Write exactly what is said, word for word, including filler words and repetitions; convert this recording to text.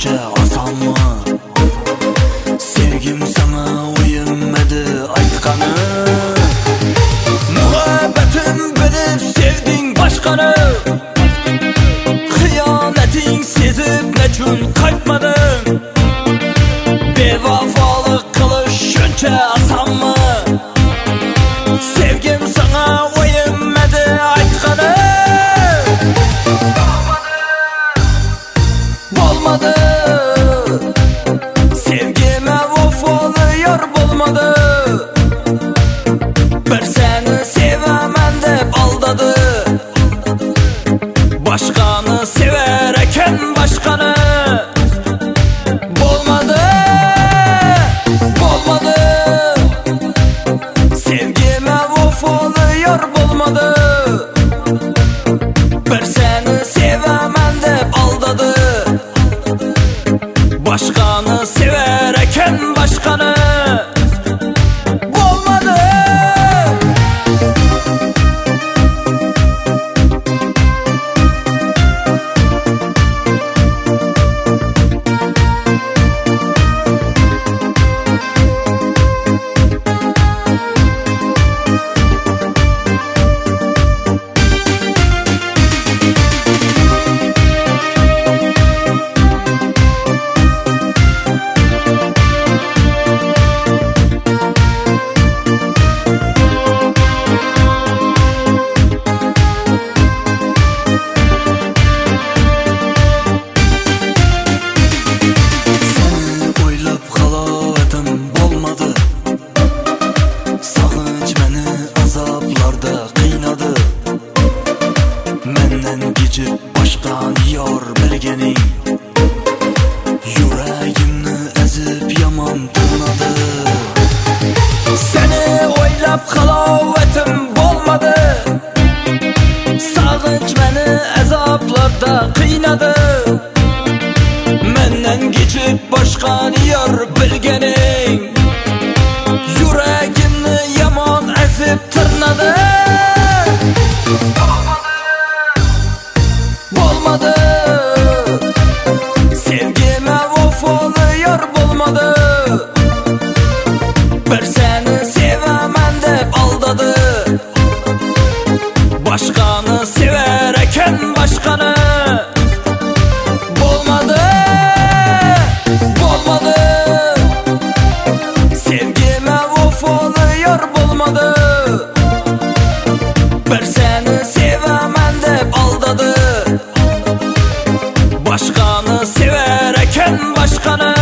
şuncha osonmi? Sevgim sana uyummadi aytqani. Muhabbetim bilib sevding boshqani. Xiyonating sezib nechun qaytmading? Bevafolik qilish shuncha osonmi? Sevgim sana uyummadi aytqani. Bo'lmadi. Sevgime vafoli yor bo'lmadi. Bir seni sevaman deb aldadı. Başqani sever eken başqani. Bo'lmadi. Bo'lmadi. Sevgime vafoli yor bo'lmadi. Bir seni sevaman deb aldadı. Başqani sever eken başqani. Bo'lmadi. Geçip baştan yor bilgening. Yüreğimni ezip yaman tırnadı. Seni oylab halovatim bo'lmadi. Sağınç meni azaplarda qiynadı. Menden geçip başkan yor bilgening. Yüreğimni yaman ezip tırnadı. Bo'lmadi. Sevgime vafoli yor bo'lmadi. Bir seni sevaman deb aldadı. Başqani sever eken başqani. Bo'lmadi. Bo'lmadi. Sevgime vafoli yor bo'lmadi. Bir seni sevaman deb aldadı. Başqani sever eken başqani.